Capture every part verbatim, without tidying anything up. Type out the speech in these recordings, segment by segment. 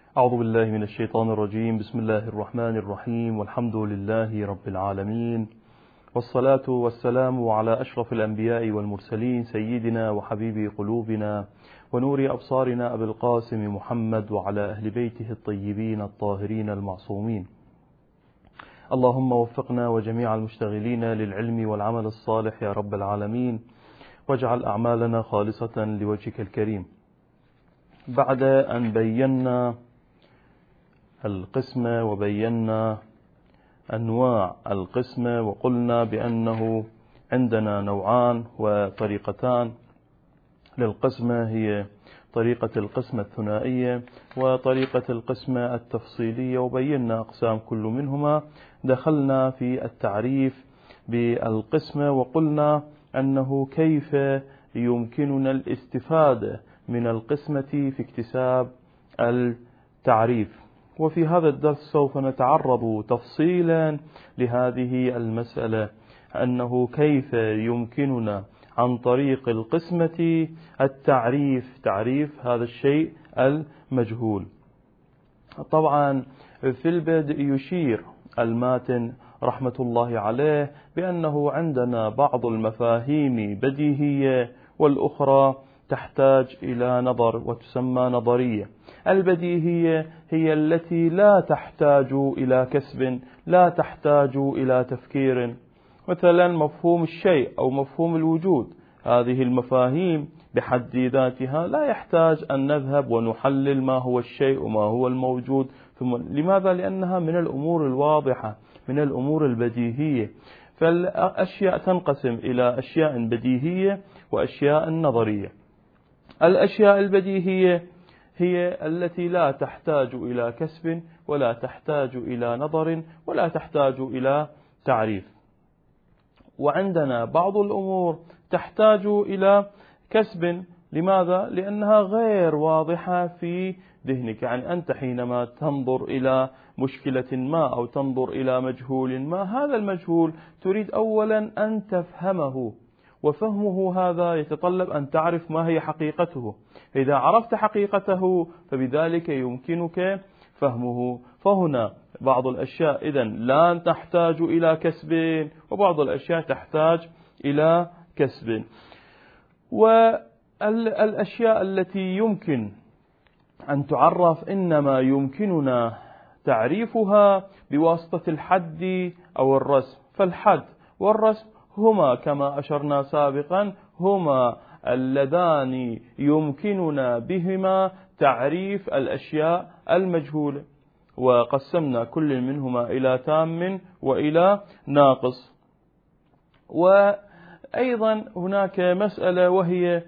أعوذ بالله من الشيطان الرجيم. بسم الله الرحمن الرحيم، والحمد لله رب العالمين، والصلاة والسلام على أشرف الأنبياء والمرسلين، سيدنا وحبيب قلوبنا ونور أبصارنا أبي القاسم محمد وعلى أهل بيته الطيبين الطاهرين المعصومين. اللهم وفقنا وجميع المشتغلين للعلم والعمل الصالح يا رب العالمين، واجعل أعمالنا خالصة لوجهك الكريم. بعد أن بينا القسمة وبينا أنواع القسمة وقلنا بأنه عندنا نوعان وطريقتان للقسمة، هي طريقة القسمة الثنائية وطريقة القسمة التفصيلية، وبينا أقسام كل منهما. دخلنا في التعريف بالقسمة وقلنا أنه كيف يمكننا الاستفادة من القسمة في اكتساب التعريف. وفي هذا الدرس سوف نتعرض تفصيلا لهذه المسألة، أنه كيف يمكننا عن طريق القسمة التعريف، تعريف هذا الشيء المجهول. طبعا في البدء يشير الماتن رحمة الله عليه بأنه عندنا بعض المفاهيم بديهية والأخرى تحتاج إلى نظر وتسمى نظرية. البديهية هي التي لا تحتاج إلى كسب، لا تحتاج إلى تفكير، مثلا مفهوم الشيء أو مفهوم الوجود. هذه المفاهيم بحد ذاتها لا يحتاج أن نذهب ونحلل ما هو الشيء وما هو الموجود. ثم لماذا؟ لأنها من الأمور الواضحة، من الأمور البديهية. فالأشياء تنقسم إلى أشياء بديهية وأشياء نظرية. الأشياء البديهية هي التي لا تحتاج إلى كسب ولا تحتاج إلى نظر ولا تحتاج إلى تعريف. وعندنا بعض الأمور تحتاج إلى كسب. لماذا؟ لأنها غير واضحة في ذهنك. يعني أنت حينما تنظر إلى مشكلة ما أو تنظر إلى مجهول ما، هذا المجهول تريد أولا أن تفهمه، وفهمه هذا يتطلب أن تعرف ما هي حقيقته. إذا عرفت حقيقته فبذلك يمكنك فهمه. فهنا بعض الأشياء إذن لا تحتاج إلى كسب، وبعض الأشياء تحتاج إلى كسب. والأشياء التي يمكن أن تعرف إنما يمكننا تعريفها بواسطة الحد أو الرسم. فالحد والرسم هما كما أشرنا سابقا هما اللذان يمكننا بهما تعريف الأشياء المجهولة، وقسمنا كل منهما إلى تام وإلى ناقص. وأيضا هناك مسألة وهي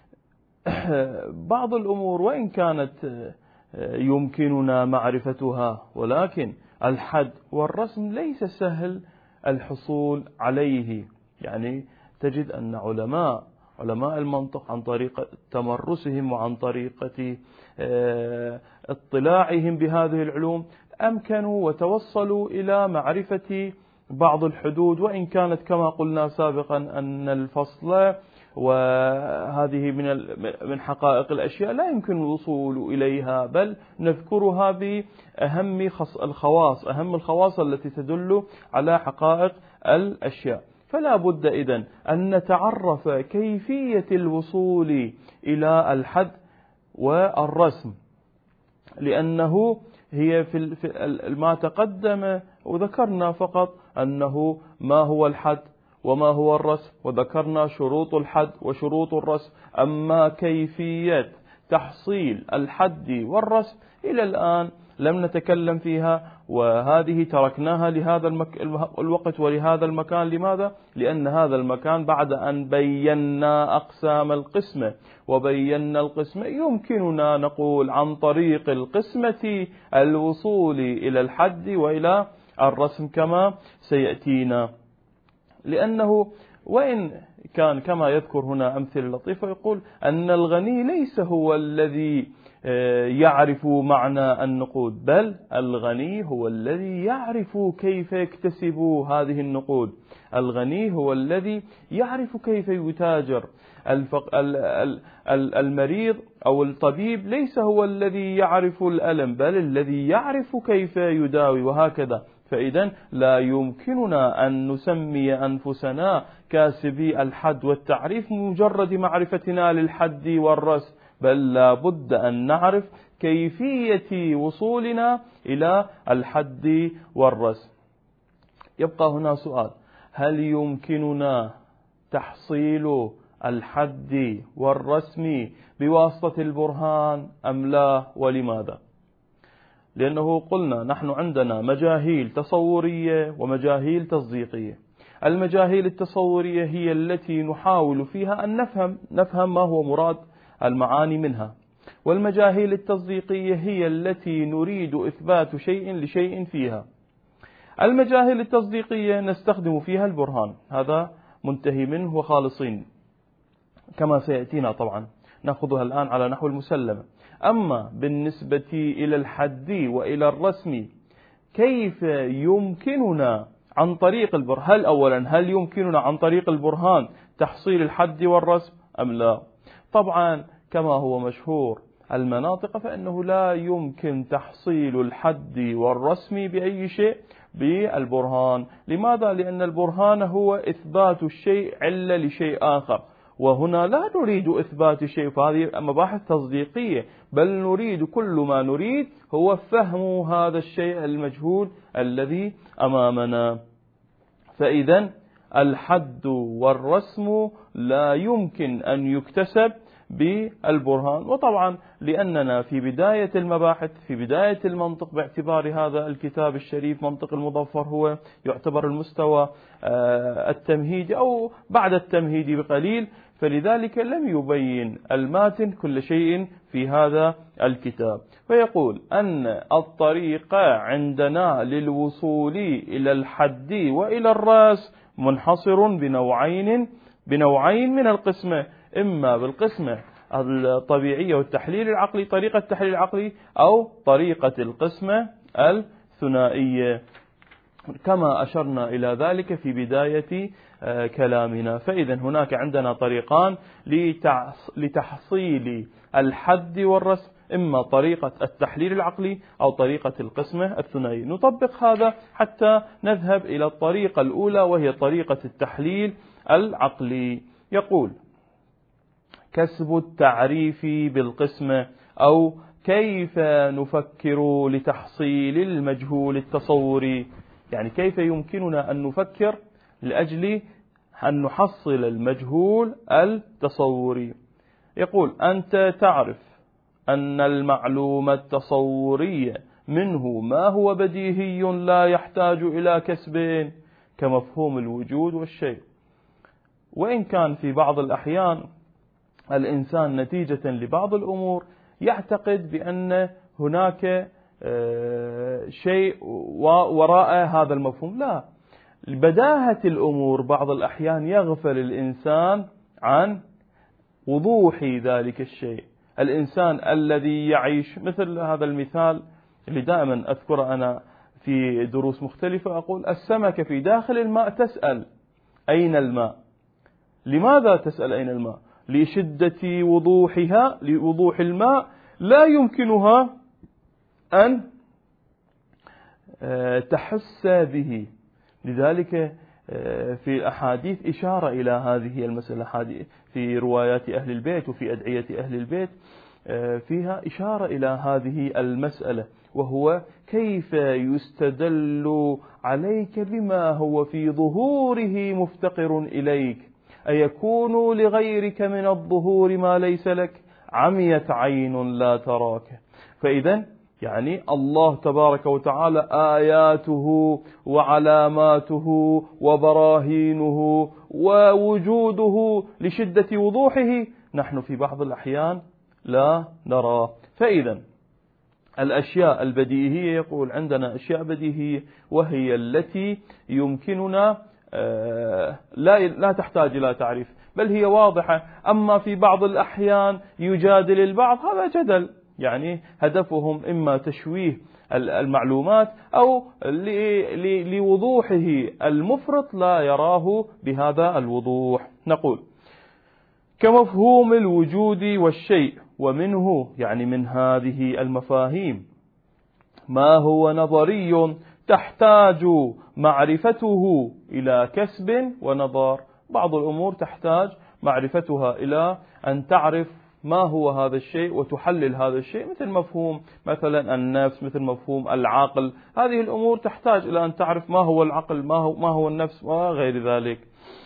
بعض الأمور وإن كانت يمكننا معرفتها، ولكن الحد والرسم ليس سهل الحصول عليه. يعني تجد أن علماء علماء المنطق عن طريقة تمرسهم وعن طريقة اطلاعهم بهذه العلوم أمكنوا وتوصلوا إلى معرفة بعض الحدود، وإن كانت كما قلنا سابقا أن الفصل وهذه من من حقائق الأشياء لا يمكن الوصول إليها، بل نذكرها بأهم الخواص أهم الخواص التي تدل على حقائق الأشياء. فلا بد إذن أن نتعرف كيفية الوصول إلى الحد والرسم، لأنه هي في ما تقدم وذكرنا فقط أنه ما هو الحد وما هو الرسم، وذكرنا شروط الحد وشروط الرسم. أما كيفية تحصيل الحد والرسم إلى الآن لم نتكلم فيها، وهذه تركناها لهذا المك... الوقت ولهذا المكان. لماذا؟ لأن هذا المكان بعد أن بينا أقسام القسمة وبينا القسمة يمكننا نقول عن طريق القسمة الوصول إلى الحد وإلى الرسم كما سيأتينا. لأنه وإن كان كما يذكر هنا أمثلة لطيفة، يقول أن الغني ليس هو الذي يعرف معنى النقود، بل الغني هو الذي يعرف كيف يكتسب هذه النقود. الغني هو الذي يعرف كيف يتاجر. المريض أو الطبيب ليس هو الذي يعرف الألم، بل الذي يعرف كيف يداوي، وهكذا. فإذا لا يمكننا أن نسمي أنفسنا كاسبي الحد والتعريف مجرد معرفتنا للحد والرسم، بل لا بد أن نعرف كيفية وصولنا إلى الحد والرسم. يبقى هنا سؤال: هل يمكننا تحصيل الحد والرسم بواسطة البرهان أم لا؟ ولماذا؟ لأنه قلنا نحن عندنا مجاهيل تصورية ومجاهيل تصديقية. المجاهيل التصورية هي التي نحاول فيها أن نفهم نفهم ما هو مراد المعاني منها، والمجاهيل التصديقية هي التي نريد إثبات شيء لشيء فيها. المجاهيل التصديقية نستخدم فيها البرهان، هذا منتهي منه وخالصين كما سيأتينا طبعا، نأخذها الآن على نحو المسلمة. أما بالنسبة إلى الحد وإلى الرسم، كيف يمكننا عن طريق البرهان؟ هل أولا هل يمكننا عن طريق البرهان تحصيل الحد والرسم أم لا؟ طبعا كما هو مشهور المناطق فإنه لا يمكن تحصيل الحد والرسم بأي شيء بالبرهان. لماذا؟ لأن البرهان هو إثبات الشيء علة لشيء آخر، وهنا لا نريد إثبات شيء، فهذه مباحث تصديقية، بل نريد كل ما نريد هو فهم هذا الشيء المجهول الذي أمامنا. فإذا الحد والرسم لا يمكن أن يكتسب بالبرهان. وطبعا لأننا في بداية المباحث، في بداية المنطق، باعتبار هذا الكتاب الشريف منطق المظفر هو يعتبر المستوى التمهيدي أو بعد التمهيد بقليل، فلذلك لم يبين الماتن كل شيء في هذا الكتاب. فيقول أن الطريقة عندنا للوصول إلى الحد وإلى الرأس منحصر بنوعين بنوعين من القسمة، إما بالقسمة الطبيعية والتحليل العقلي، طريقة التحليل العقلي، أو طريقة القسمة الثنائية كما أشرنا إلى ذلك في بداية كلامنا. فإذا هناك عندنا طريقان لتحصيل الحد والرسم، إما طريقة التحليل العقلي أو طريقة القسمة الثنائية. نطبق هذا حتى نذهب إلى الطريقة الأولى وهي طريقة التحليل العقلي. يقول: كسب التعريف بالقسمة، أو كيف نفكر لتحصيل المجهول التصوري، يعني كيف يمكننا أن نفكر لأجل أن نحصل المجهول التصوري. يقول: أنت تعرف أن المعلومة التصورية منه ما هو بديهي لا يحتاج إلى كسب، كمفهوم الوجود والشيء، وإن كان في بعض الأحيان الإنسان نتيجة لبعض الأمور يعتقد بأن هناك شيء وراء هذا المفهوم. لا، بداهة الأمور بعض الأحيان يغفل الإنسان عن وضوح ذلك الشيء. الإنسان الذي يعيش مثل هذا المثال اللي دائما أذكر أنا في دروس مختلفة، أقول: السمكة في داخل الماء تسأل أين الماء. لماذا تسأل أين الماء؟ لشدة وضوحها، لوضوح الماء لا يمكنها أن تحس به. لذلك في الأحاديث إشارة إلى هذه المسألة، في روايات أهل البيت وفي أدعية أهل البيت فيها إشارة إلى هذه المسألة، وهو كيف يستدل عليك بما هو في ظهوره مفتقر إليك. أيكون لغيرك من الظهور ما ليس لك؟ عميت عين لا تراك. فإذا يعني الله تبارك وتعالى آياته وعلاماته وبراهينه ووجوده لشدة وضوحه نحن في بعض الأحيان لا نراه. فإذا الأشياء البديهية، يقول عندنا أشياء بديهية وهي التي يمكننا لا لا تحتاج إلى تعريف، بل هي واضحة. أما في بعض الأحيان يجادل البعض، هذا جدل، يعني هدفهم إما تشويه المعلومات أو لوضوحه المفرط لا يراه بهذا الوضوح. نقول: كمفهوم الوجود والشيء، ومنه يعني من هذه المفاهيم ما هو نظري تحتاج معرفته إلى كسب ونظر. بعض الأمور تحتاج معرفتها إلى أن تعرف ما هو هذا الشيء وتحلل هذا الشيء، مثل مفهوم مثلا النفس، مثل مفهوم العقل. هذه الأمور تحتاج إلى أن تعرف ما هو العقل، ما هو, ما هو النفس وغير ذلك.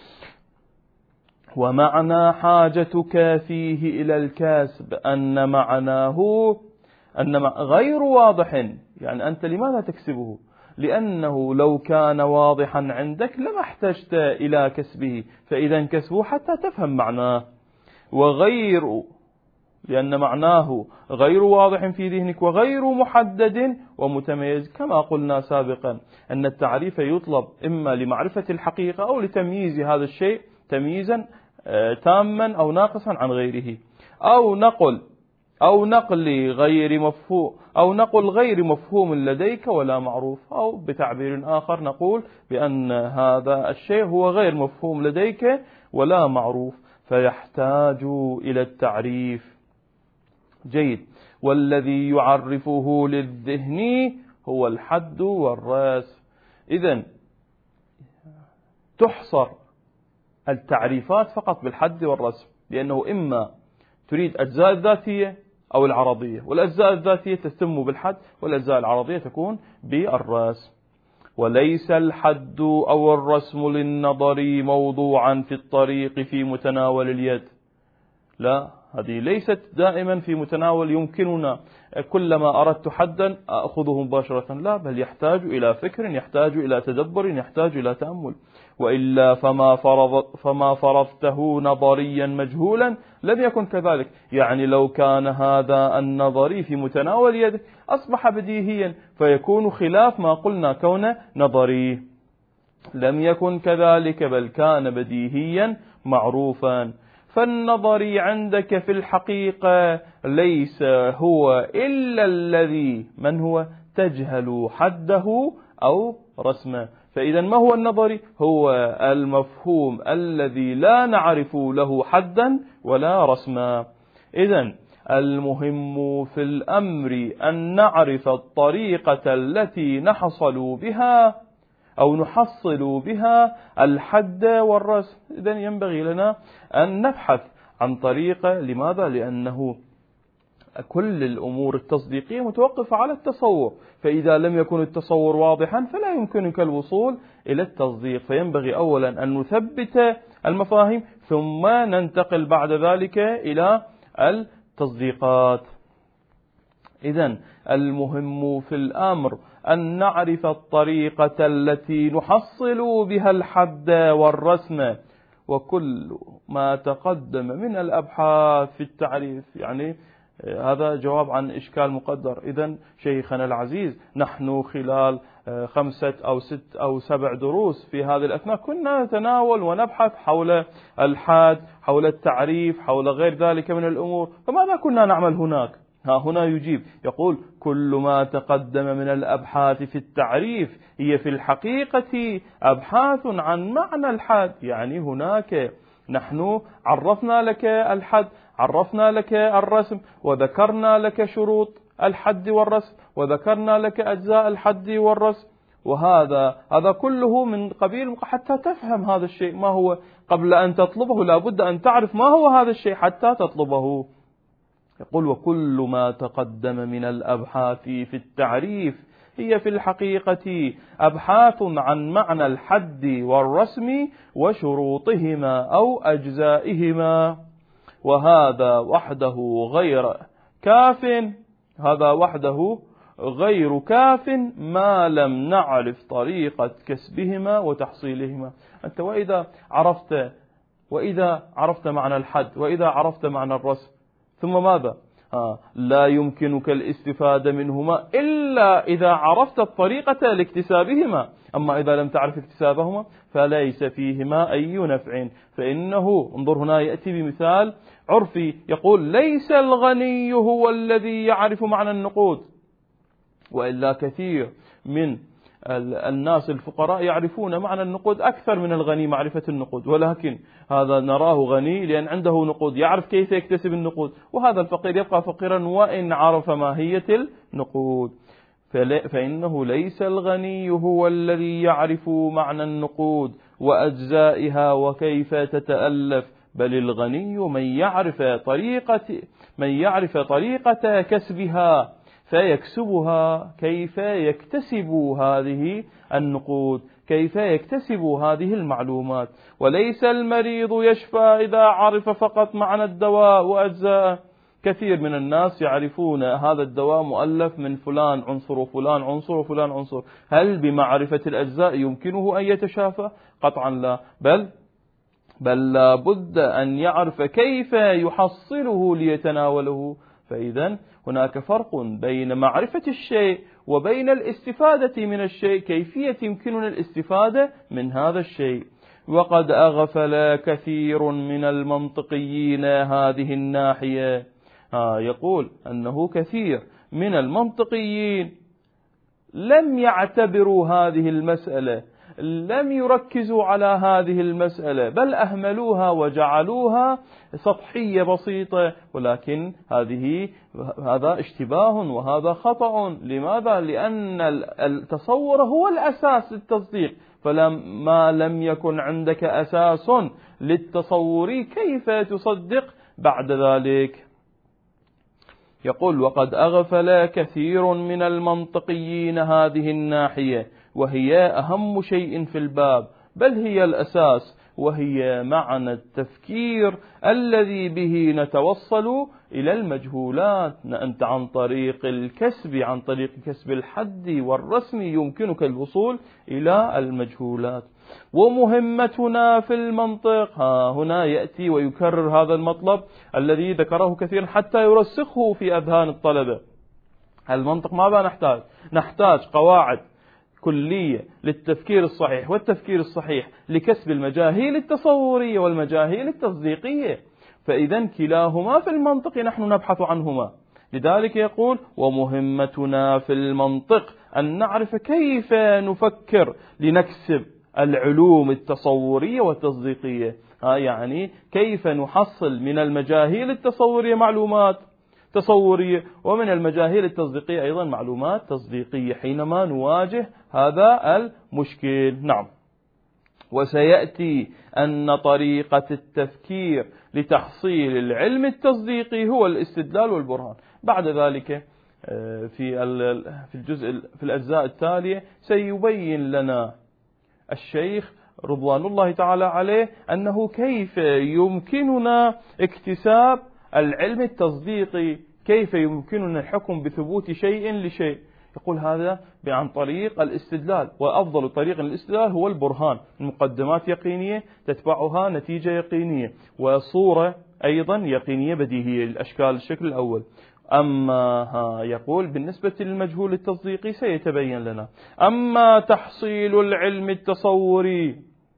ومعنى حاجتك فيه إلى الكسب أن معناه أن غير واضح، يعني أنت لماذا تكسبه؟ لأنه لو كان واضحا عندك لما احتجت إلى كسبه، فإذا كسبه حتى تفهم معناه. وغير لأن معناه غير واضح في ذهنك وغير محدد ومتميز، كما قلنا سابقا أن التعريف يطلب إما لمعرفة الحقيقة أو لتمييز هذا الشيء تمييزا تاما أو ناقصا عن غيره، أو نقل أو نقل غير مفهوم أو نقل غير مفهوم لديك ولا معروف، أو بتعبير آخر نقول بأن هذا الشيء هو غير مفهوم لديك ولا معروف، فيحتاج إلى التعريف. جيد. والذي يعرفه للذهن هو الحد والرسم. إذن تحصر التعريفات فقط بالحد والرسم، لأنه إما تريد أجزاء الذاتية أو العرضية، والأجزاء الذاتية تتم بالحد والأجزاء العرضية تكون بالرسم. وليس الحد أو الرسم للنظر موضوعا في الطريق في متناول اليد. لا، هذه ليست دائما في متناول يمكننا كلما أردت حدا أخذه مباشرة، لا، بل يحتاج إلى فكر، يحتاج إلى تدبر، يحتاج إلى تأمل. وإلا فما فرض فما فرضته نظريا مجهولا لم يكن كذلك. يعني لو كان هذا النظري في متناول يدك أصبح بديهيا، فيكون خلاف ما قلنا كونه نظري. لم يكن كذلك، بل كان بديهيا معروفا. فالنظري عندك في الحقيقة ليس هو إلا الذي من هو تجهل حده أو رسمه. فإذا ما هو النظري؟ هو المفهوم الذي لا نعرف له حدا ولا رسما. إذن المهم في الأمر أن نعرف الطريقة التي نحصل بها أو نحصل بها الحد والرسم. إذن ينبغي لنا أن نبحث عن طريقة. لماذا؟ لأنه كل الأمور التصديقية متوقفة على التصور، فإذا لم يكن التصور واضحا فلا يمكنك الوصول إلى التصديق. فينبغي أولا أن نثبت المفاهيم ثم ننتقل بعد ذلك إلى التصديقات. إذن المهم في الأمر أن نعرف الطريقة التي نحصل بها الحد والرسم. وكل ما تقدم من الأبحاث في التعريف، يعني هذا جواب عن إشكال مقدر. إذن شيخنا العزيز، نحن خلال خمسة أو ست أو سبع دروس في هذه الأثناء كنا نتناول ونبحث حول الحد، حول التعريف، حول غير ذلك من الأمور، فماذا كنا نعمل هناك؟ ها هنا يجيب يقول كل ما تقدم من الأبحاث في التعريف هي في الحقيقة أبحاث عن معنى الحد. يعني هناك نحن عرفنا لك الحد، عرفنا لك الرسم، وذكرنا لك شروط الحد والرسم، وذكرنا لك أجزاء الحد والرسم، وهذا هذا كله من قبيل حتى تفهم هذا الشيء ما هو. قبل أن تطلبه لابد أن تعرف ما هو هذا الشيء حتى تطلبه. يقول وكل ما تقدم من الأبحاث في التعريف هي في الحقيقة أبحاث عن معنى الحد والرسم وشروطهما أو أجزائهما. وهذا وحده غير كاف هذا وحده غير كاف ما لم نعرف طريقة كسبهما وتحصيلهما. أنت وإذا عرفت وإذا عرفت معنى الحد وإذا عرفت معنى الرسم ثم ماذا؟ آه لا يمكنك الاستفادة منهما إلا إذا عرفت الطريقة لاكتسابهما. أما إذا لم تعرف اكتسابهما فليس فيهما أي نفع. فإنه انظر هنا يأتي بمثال عرفي يقول ليس الغني هو الذي يعرف معنى النقود، وإلا كثير من الناس الفقراء يعرفون معنى النقود أكثر من الغني معرفة النقود، ولكن هذا نراه غني لأن عنده نقود، يعرف كيف يكتسب النقود، وهذا الفقير يبقى فقيرا وإن عرف ماهية النقود. فإنه ليس الغني هو الذي يعرف معنى النقود وأجزائها وكيف تتألف، بل الغني من يعرف طريقة من يعرف طريقة كسبها فيكسبها، كيف يكتسب هذه النقود، كيف يكتسب هذه المعلومات. وليس المريض يشفى إذا عرف فقط معنى الدواء وأجزاءه. كثير من الناس يعرفون هذا الدواء مؤلف من فلان عنصر وفلان عنصر وفلان عنصر، هل بمعرفة الأجزاء يمكنه أن يتشافى؟ قطعا لا، بل بل لا بد أن يعرف كيف يحصله ليتناوله. فإذا هناك فرق بين معرفة الشيء وبين الاستفادة من الشيء، كيفية يمكننا الاستفادة من هذا الشيء. وقد أغفل كثير من المنطقيين هذه الناحية. آه يقول أنه كثير من المنطقيين لم يعتبروا هذه المسألة، لم يركزوا على هذه المسألة، بل أهملوها وجعلوها سطحية بسيطة. ولكن هذه هذا اشتباه وهذا خطأ. لماذا؟ لأن التصور هو الأساس للتصديق، فلما لم يكن عندك أساس للتصور كيف تصدق بعد ذلك؟ يقول: وقد أغفل كثير من المنطقيين هذه الناحية، وهي أهم شيء في الباب، بل هي الأساس، وهي معنى التفكير الذي به نتوصل إلى المجهولات. أنت عن طريق الكسب، عن طريق كسب الحد والرسم يمكنك الوصول إلى المجهولات. ومهمتنا في المنطق، ها هنا يأتي ويكرر هذا المطلب الذي ذكره كثيرا حتى يرسخه في أذهان الطلبة. المنطق ماذا نحتاج؟ نحتاج قواعد كلية للتفكير الصحيح، والتفكير الصحيح لكسب المجاهيل التصورية والمجاهيل التصديقية. فإذا كلاهما في المنطق نحن نبحث عنهما. لذلك يقول: ومهمتنا في المنطق أن نعرف كيف نفكر لنكسب العلوم التصورية والتصديقية. ها يعني كيف نحصل من المجاهيل التصورية معلومات تصورية، ومن المجاهيل التصديقية أيضا معلومات تصديقية حينما نواجه هذا المشكل. نعم. وسيأتي أن طريقة التفكير لتحصيل العلم التصديقي هو الاستدلال والبرهان. بعد ذلك في في الجزء في الأجزاء التالية سيبين لنا الشيخ رضوان الله تعالى عليه أنه كيف يمكننا اكتساب العلم التصديقي، كيف يمكننا الحكم بثبوت شيء لشيء. يقول هذا عن طريق الاستدلال، وأفضل طريق للاستدلال هو البرهان. المقدمات يقينية تتبعها نتيجة يقينية، وصورة أيضا يقينية بديهية الأشكال الشكل الأول. أما ها يقول بالنسبة للمجهول التصديقي سيتبين لنا. أما تحصيل العلم التصوري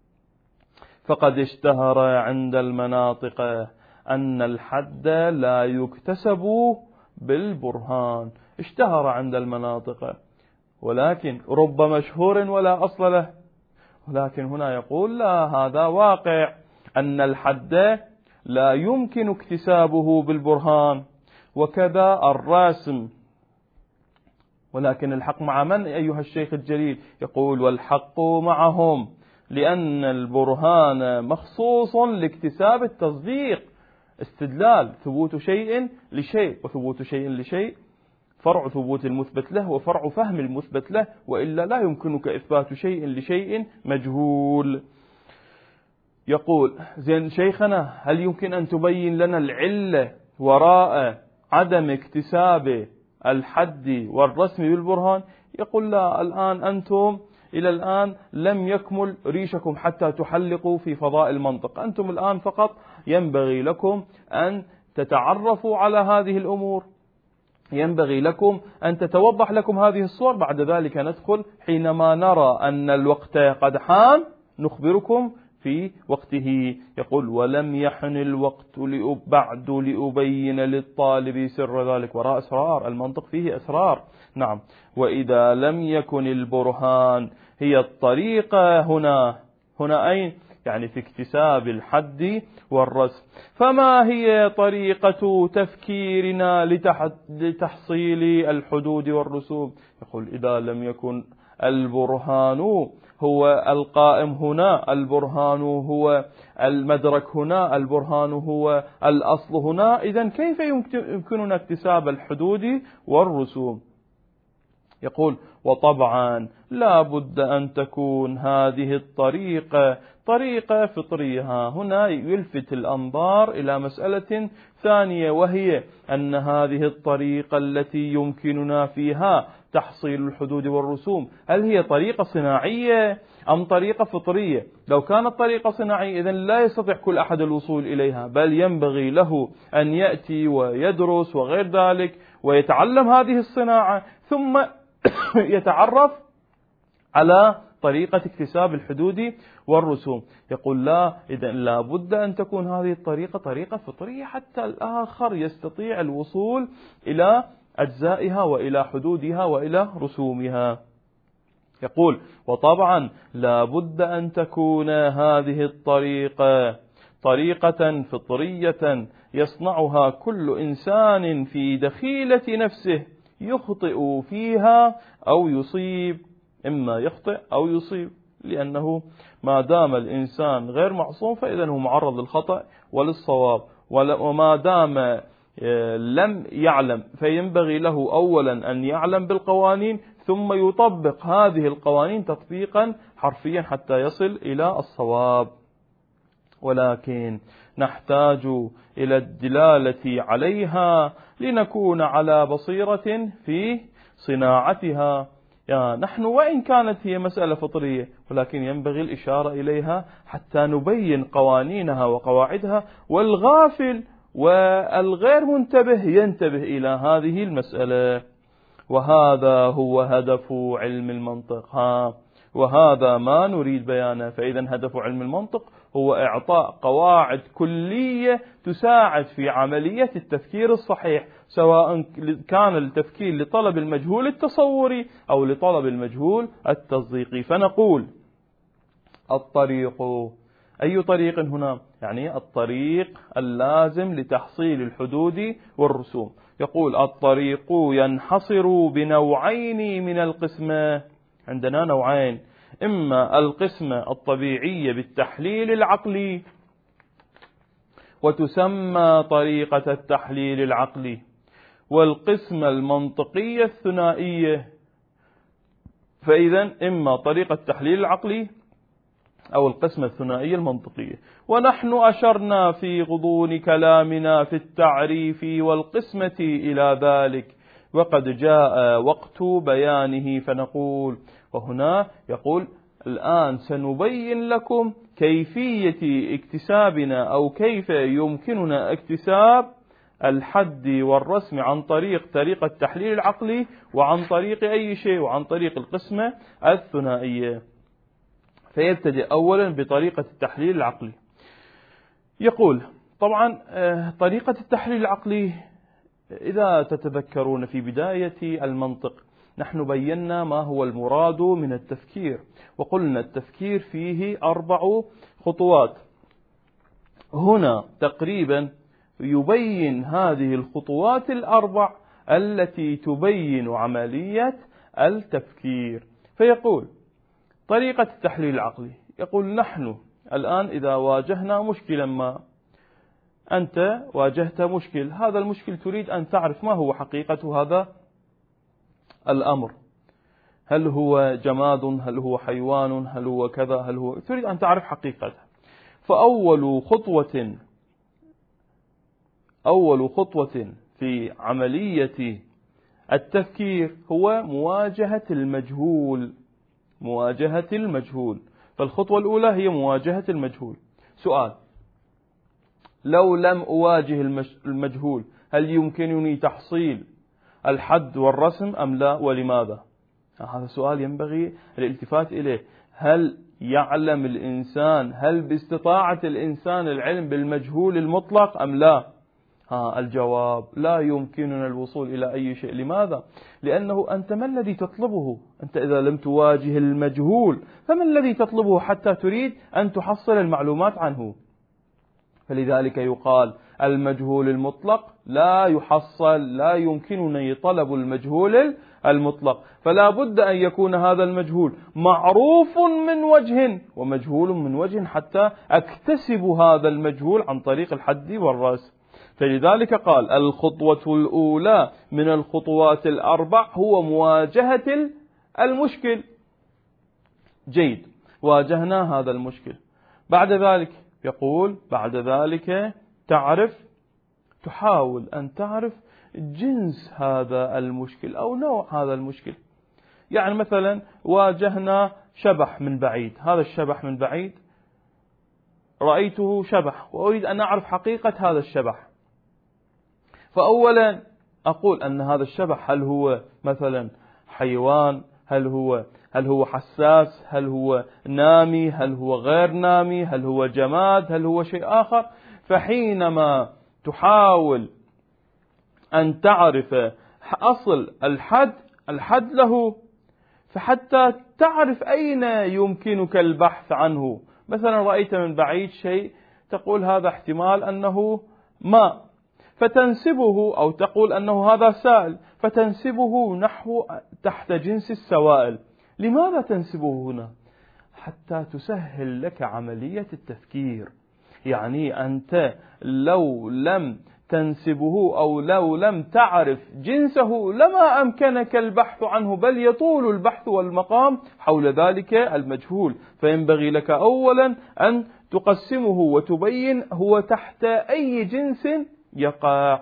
فقد اشتهر عند المناطق أن الحد لا يكتسب بالبرهان. اشتهر عند المناطق، ولكن رب مشهور ولا أصل له. ولكن هنا يقول لا، هذا واقع أن الحد لا يمكن اكتسابه بالبرهان، وكذا الراسم. ولكن الحق مع من أيها الشيخ الجليل؟ يقول: والحق معهم، لأن البرهان مخصوص لاكتساب التصديق. استدلال ثبوت شيء لشيء، وثبوت شيء لشيء فرع ثبوت المثبت له وفرع فهم المثبت له، وإلا لا يمكنك إثبات شيء لشيء مجهول. يقول: زين شيخنا، هل يمكن أن تبين لنا العلة وراء عدم اكتساب الحد والرسم بالبرهان؟ يقول: لا، الآن أنتم إلى الآن لم يكمل ريشكم حتى تحلقوا في فضاء المنطق. أنتم الآن فقط ينبغي لكم أن تتعرفوا على هذه الأمور، ينبغي لكم أن تتوضح لكم هذه الصور. بعد ذلك ندخل حينما نرى أن الوقت قد حان نخبركم في وقته. يقول: ولم يحن الوقت بعد لأبين للطالب سر ذلك. وراء أسرار، المنطق فيه أسرار نعم. وإذا لم يكن البرهان هي الطريقة هنا هنا أين؟ يعني في اكتساب الحد والرسم، فما هي طريقة تفكيرنا لتحصيل الحدود والرسوم؟ يقول إذا لم يكن البرهان هو القائم هنا، البرهان هو المدرك هنا، البرهان هو الأصل هنا، إذن كيف يمكننا اكتساب الحدود والرسوم؟ يقول وطبعا لا بد أن تكون هذه الطريقة طريقة فطرية. هنا يلفت الأنظار إلى مسألة ثانية، وهي أن هذه الطريقة التي يمكننا فيها تحصيل الحدود والرسوم هل هي طريقة صناعية أم طريقة فطرية؟ لو كانت طريقة صناعية إذن لا يستطيع كل أحد الوصول إليها، بل ينبغي له أن يأتي ويدرس وغير ذلك ويتعلم هذه الصناعة ثم يتعرف على طريقة اكتساب الحدود والرسوم. يقول لا، إذن لا بد أن تكون هذه الطريقة طريقة فطرية حتى الآخر يستطيع الوصول إلى أجزائها وإلى حدودها وإلى رسومها. يقول وطبعا لا بد أن تكون هذه الطريقة طريقة فطرية يصنعها كل إنسان في دخيلة نفسه، يخطئ فيها أو يصيب، إما يخطئ أو يصيب، لأنه ما دام الإنسان غير معصوم فإذا هو معرض للخطأ وللصواب، وما دام لم يعلم فينبغي له أولا أن يعلم بالقوانين ثم يطبق هذه القوانين تطبيقا حرفيا حتى يصل إلى الصواب. ولكن نحتاج إلى الدلالة عليها لنكون على بصيرة في صناعتها. يعني نحن وإن كانت هي مسألة فطرية ولكن ينبغي الإشارة إليها حتى نبين قوانينها وقواعدها، والغافل والغير منتبه ينتبه إلى هذه المسألة. وهذا هو هدف علم المنطق، ها وهذا ما نريد بيانه. فإذا هدف علم المنطق هو إعطاء قواعد كلية تساعد في عملية التفكير الصحيح، سواء كان التفكير لطلب المجهول التصوري أو لطلب المجهول التصديقي. فنقول الطريق، أي طريق هنا؟ يعني الطريق اللازم لتحصيل الحدود والرسوم. يقول الطريق ينحصر بنوعين من القسمة. عندنا نوعين، إما القسمة الطبيعية بالتحليل العقلي، وتسمى طريقة التحليل العقلي، والقسمة المنطقية الثنائية. فإذا إما طريقة التحليل العقلي أو القسمة الثنائية المنطقية. ونحن أشرنا في غضون كلامنا في التعريف والقسمة إلى ذلك، وقد جاء وقت بيانه. فنقول، وهنا يقول الآن سنبين لكم كيفية اكتسابنا أو كيف يمكننا اكتساب الحد والرسم عن طريق طريقة التحليل العقلي، وعن طريق أي شيء، وعن طريق القسمة الثنائية. فيبتدئ أولا بطريقة التحليل العقلي. يقول طبعا طريقة التحليل العقلي، إذا تتذكرون في بداية المنطق نحن بينا ما هو المراد من التفكير، وقلنا التفكير فيه أربع خطوات. هنا تقريبا يبين هذه الخطوات الأربع التي تبين عملية التفكير. فيقول طريقة التحليل العقلي، يقول نحن الآن إذا واجهنا مشكلا ما، أنت واجهت مشكل، هذا المشكل تريد أن تعرف ما هو حقيقة هذا الأمر، هل هو جماد، هل هو حيوان، هل هو كذا، هل هو، تريد أن تعرف حقيقته. فأول خطوة أول خطوة في عملية التفكير هو مواجهة المجهول. مواجهة المجهول. فالخطوة الأولى هي مواجهة المجهول. سؤال: لو لم أواجه المجهول هل يمكنني تحصيل الحد والرسم أم لا، ولماذا؟ هذا سؤال ينبغي الالتفات إليه. هل يعلم الإنسان، هل باستطاعة الإنسان العلم بالمجهول المطلق أم لا؟ ها الجواب لا يمكننا الوصول إلى أي شيء. لماذا؟ لأنه أنت ما الذي تطلبه؟ أنت إذا لم تواجه المجهول فما الذي تطلبه حتى تريد أن تحصل المعلومات عنه؟ فلذلك يقال المجهول المطلق لا يحصل، لا يمكنني طلب المجهول المطلق، فلا بد أن يكون هذا المجهول معروف من وجه ومجهول من وجه حتى أكتسب هذا المجهول عن طريق الحد والرأس. فلذلك قال الخطوة الأولى من الخطوات الأربع هو مواجهة المشكل. جيد، واجهنا هذا المشكل. بعد ذلك يقول بعد ذلك تعرف تحاول أن تعرف جنس هذا المشكل أو نوع هذا المشكل. يعني مثلا واجهنا شبح من بعيد، هذا الشبح من بعيد رأيته شبح وأريد أن أعرف حقيقة هذا الشبح. فأولا أقول أن هذا الشبح هل هو مثلا حيوان، هل هو هل هو حساس، هل هو نامي، هل هو غير نامي، هل هو جماد، هل هو شيء آخر. فحينما تحاول أن تعرف أصل الحد الحد له، فحتى تعرف أين يمكنك البحث عنه. مثلا رأيت من بعيد شيء تقول هذا احتمال أنه ماء، فتنسبه أو تقول أنه هذا سائل فتنسبه نحو تحت جنس السوائل. لماذا تنسبه هنا؟ حتى تسهل لك عملية التفكير. يعني أنت لو لم تنسبه أو لو لم تعرف جنسه لما أمكنك البحث عنه، بل يطول البحث والمقام حول ذلك المجهول. فينبغي لك أولا أن تقسمه وتبين هو تحت أي جنس يقع.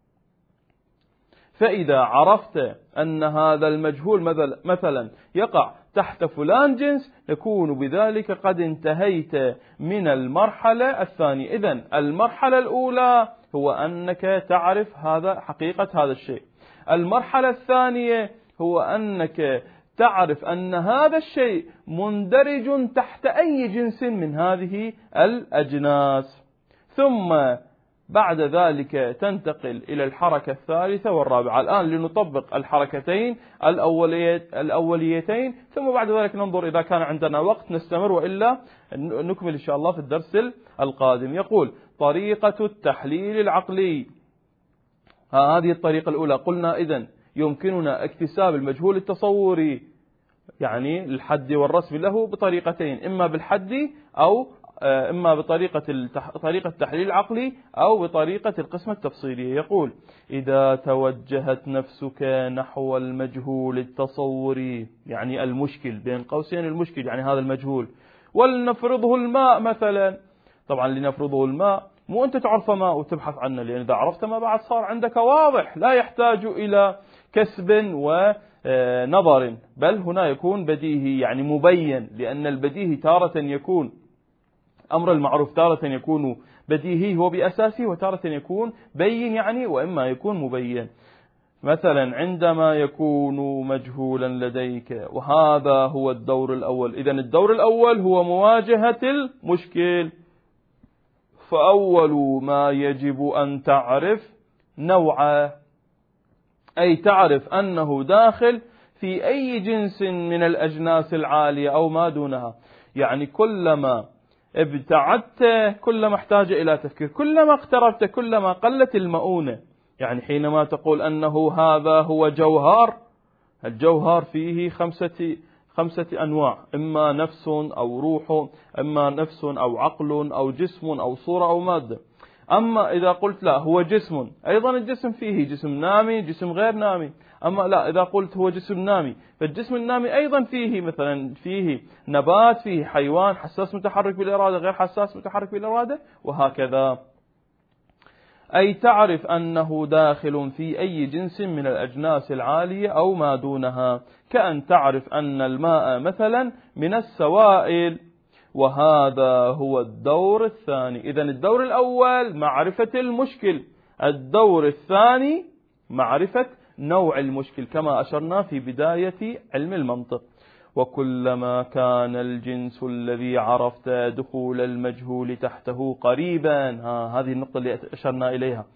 فإذا عرفت أن هذا المجهول مثلا يقع تحت فلان جنس، يكون بذلك قد انتهيت من المرحلة الثانية. إذن المرحلة الأولى هو أنك تعرف هذا حقيقة هذا الشيء. المرحلة الثانية هو أنك تعرف أن هذا الشيء مندرج تحت أي جنس من هذه الأجناس. ثم بعد ذلك تنتقل إلى الحركة الثالثة والرابعة. الآن لنطبق الحركتين الأوليتين، ثم بعد ذلك ننظر إذا كان عندنا وقت نستمر، وإلا نكمل إن شاء الله في الدرس القادم. يقول طريقة التحليل العقلي. هذه الطريقة الأولى قلنا إذن يمكننا اكتساب المجهول التصوري، يعني الحد والرسم له بطريقتين، إما بالحد أو إما بطريقة طريقة التحليل العقلي أو بطريقة القسمة التفصيلية. يقول إذا توجهت نفسك نحو المجهول التصوري، يعني المشكل بين قوسين المشكل يعني هذا المجهول، ولنفرضه الماء مثلا. طبعا لنفرضه الماء مو أنت تعرف ماء وتبحث عنه، لأن إذا عرفت ما بعد صار عندك واضح، لا يحتاج إلى كسب ونظر، بل هنا يكون بديهي يعني مبين، لأن البديهي تارة يكون أمر المعروف، تارة يكون بديهي هو بأساسه، وتارة يكون بين يعني وإما يكون مبين. مثلا عندما يكون مجهولا لديك، وهذا هو الدور الأول. إذن الدور الأول هو مواجهة المشكل. فأول ما يجب أن تعرف نوعه، أي تعرف أنه داخل في أي جنس من الأجناس العالية أو ما دونها. يعني كلما ابتعدت كلما احتاج إلى تفكير، كلما اقتربت كلما قلت المؤونة. يعني حينما تقول أنه هذا هو جوهر، الجوهر فيه خمسة خمسة أنواع، إما نفس أو روح، إما نفس أو عقل أو جسم أو صورة أو مادة. أما إذا قلت لا هو جسم، أيضا الجسم فيه جسم نامي جسم غير نامي. أما لا إذا قلت هو جسم نامي، فالجسم النامي أيضا فيه مثلا فيه نبات، فيه حيوان حساس متحرك بالإرادة، غير حساس متحرك بالإرادة، وهكذا. أي تعرف أنه داخل في أي جنس من الأجناس العالية أو ما دونها، كأن تعرف أن الماء مثلا من السوائل. وهذا هو الدور الثاني. إذن الدور الأول معرفة المشكل، الدور الثاني معرفة نوع المشكل كما أشرنا في بداية علم المنطق. وكلما كان الجنس الذي عرفت دخول المجهول تحته قريبا، ها هذه النقطة اللي أشرنا إليها،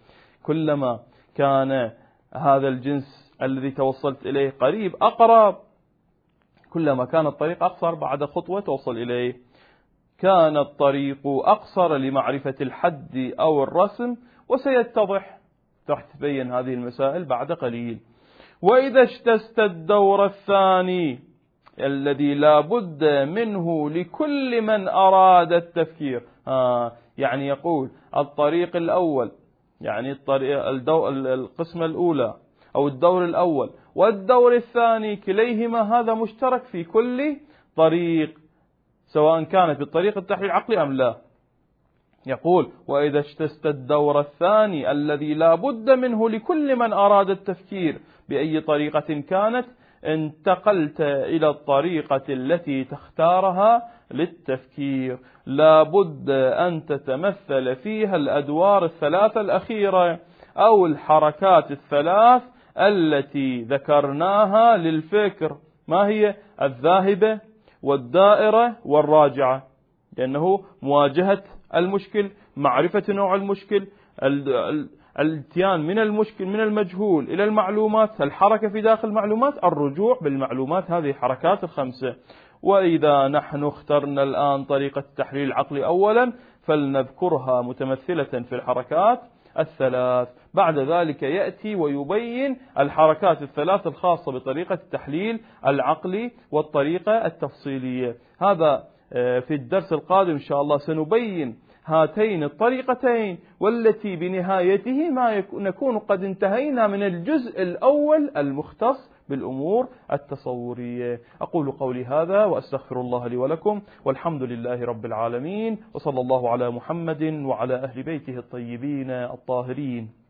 كلما كان هذا الجنس الذي توصلت إليه قريب أقرب، كلما كان الطريق أقصر بعد خطوة توصل إليه. كان الطريق أقصر لمعرفة الحد أو الرسم، وسيتضح راح تبين هذه المسائل بعد قليل. وإذا اجتزت الدور الثاني الذي لا بد منه لكل من أراد التفكير، آه يعني يقول الطريق الأول، يعني الطريق الدو القسمة الأولى أو الدور الأول والدور الثاني كليهما هذا مشترك في كل طريق، سواء كانت بالطريق التحليل العقلي أم لا. يقول وإذا اجتزت الدور الثاني الذي لا بد منه لكل من أراد التفكير بأي طريقة كانت، انتقلت إلى الطريقة التي تختارها للتفكير. لا بد أن تتمثل فيها الأدوار الثلاثة الأخيرة أو الحركات الثلاث التي ذكرناها للفكر. ما هي؟ الذاهبة والدائرة والراجعة، لأنه مواجهة المشكل، معرفة نوع المشكل، الاتيان من المشكل من المجهول إلى المعلومات، الحركة في داخل المعلومات، الرجوع بالمعلومات، هذه الحركات الخمسة. وإذا نحن اخترنا الآن طريقة التحليل العقلي أولا فلنذكرها متمثلة في الحركات الثلاث، بعد ذلك يأتي ويبين الحركات الثلاث الخاصة بطريقة التحليل العقلي والطريقة التفصيلية. هذا في الدرس القادم إن شاء الله سنبين هاتين الطريقتين، والتي بنهايته ما نكون قد انتهينا من الجزء الأول المختص بالأمور التصورية. أقول قولي هذا وأستغفر الله لي ولكم، والحمد لله رب العالمين، وصلى الله على محمد وعلى أهل بيته الطيبين الطاهرين.